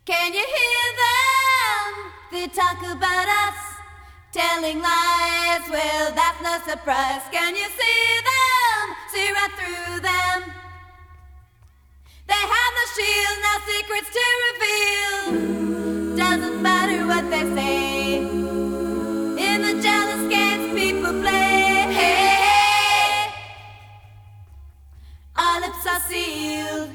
Can you hear them? They talk about us, telling lies. Well, that's no surprise. Can you see them? See right through them. They have no shield, no secrets to reveal. Doesn't matter what they say. In the jealous games people play, hey, our lips are sealed.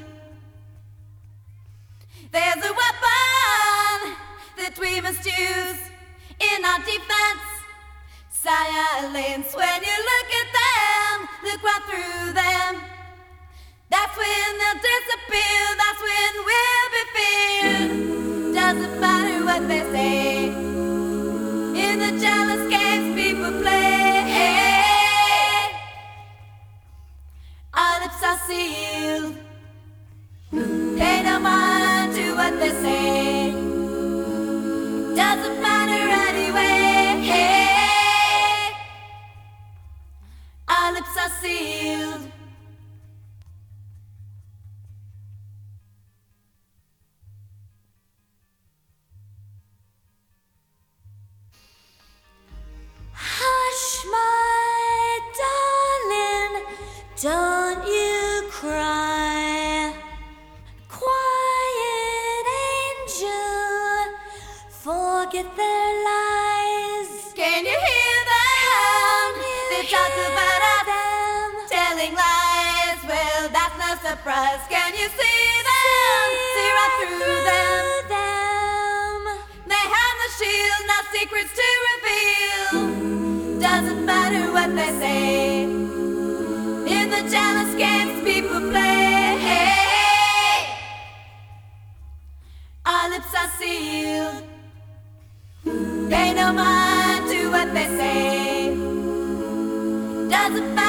There's a weapon that we must use in our defense. Silence when you look at them, look right through them. That's when they'll disappear, that's when we'll be feared. Doesn't matter what they say. In the jealous games people play, hey, our lips are sealed. Pay no mind to what they say. Doesn't matter anyway, hey, our lips are sealed. Hush, my darling, don't you cry. Quiet angel, forget their lies. Can you hear them? They talk about us, telling lies. Well, that's no surprise. Can you see them? See right through them. They have no shield, no secrets to reveal. Doesn't matter what they say. In the jealous games people play, hey, our lips are sealed. Pay no mind to what they say. Doesn't matter.